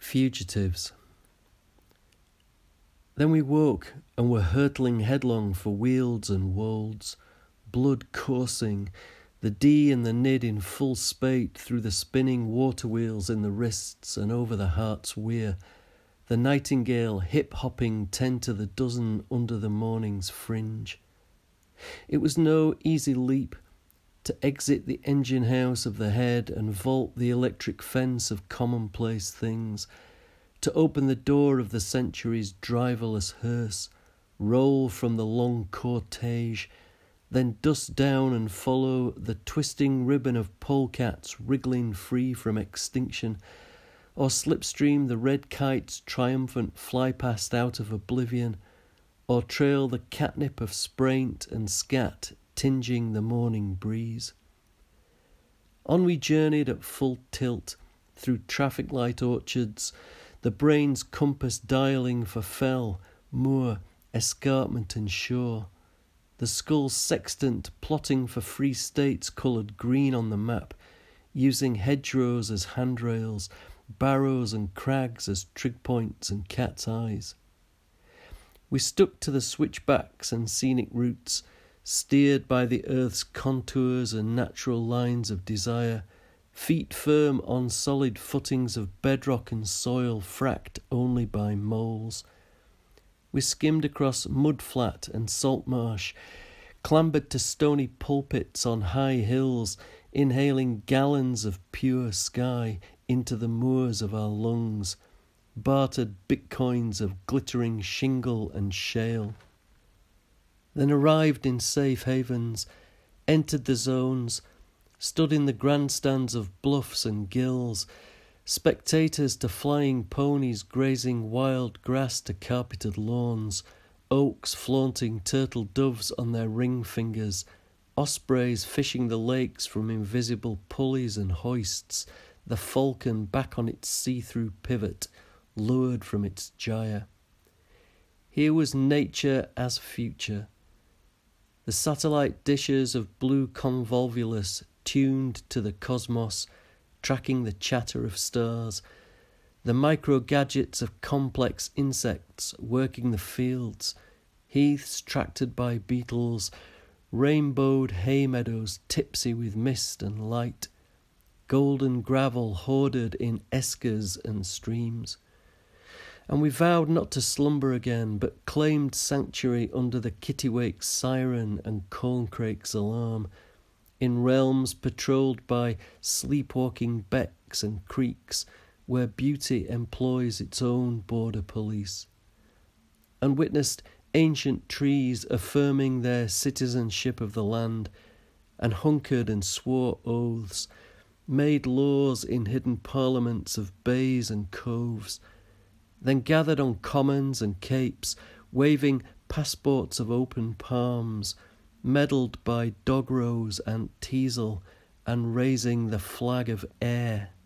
Fugitives. Then we woke and were hurtling headlong for wealds and wolds, blood coursing, the D and the Nid in full spate through the spinning water wheels in the wrists and over the heart's weir, the nightingale hip-hopping 10 to the dozen under the morning's fringe. It was no easy leap to exit the engine house of the head and vault the electric fence of commonplace things, to open the door of the century's driverless hearse, roll from the long cortege, then dust down and follow the twisting ribbon of polecats wriggling free from extinction, or slipstream the red kite's triumphant fly-past out of oblivion, or trail the catnip of spraint and scat tinging the morning breeze. On we journeyed at full tilt through traffic light orchards, the brain's compass dialing for fell, moor, escarpment and shore, the skull's sextant plotting for free states coloured green on the map, using hedgerows as handrails, barrows and crags as trig points and cat's eyes. We stuck to the switchbacks and scenic routes, steered by the earth's contours and natural lines of desire, feet firm on solid footings of bedrock and soil fracked only by moles. We skimmed across mudflat and salt marsh, clambered to stony pulpits on high hills, inhaling gallons of pure sky into the moors of our lungs, bartered bitcoins of glittering shingle and shale. Then arrived in safe havens, entered the zones, stood in the grandstands of bluffs and gills, spectators to flying ponies grazing wild grass to carpeted lawns, oaks flaunting turtle doves on their ring fingers, ospreys fishing the lakes from invisible pulleys and hoists, the falcon back on its see-through pivot, lured from its gyre. Here was nature as future. The satellite dishes of blue convolvulus tuned to the cosmos, tracking the chatter of stars, the micro-gadgets of complex insects working the fields, heaths tracted by beetles, rainbowed hay meadows tipsy with mist and light, golden gravel hoarded in eskers and streams. And we vowed not to slumber again, but claimed sanctuary under the kittiwake's siren and corncrake's alarm, in realms patrolled by sleepwalking becks and creeks, where beauty employs its own border police, and witnessed ancient trees affirming their citizenship of the land, and hunkered and swore oaths, made laws in hidden parliaments of bays and coves, then gathered on commons and capes, waving passports of open palms, meddled by dog rose and teasel, and raising the flag of air.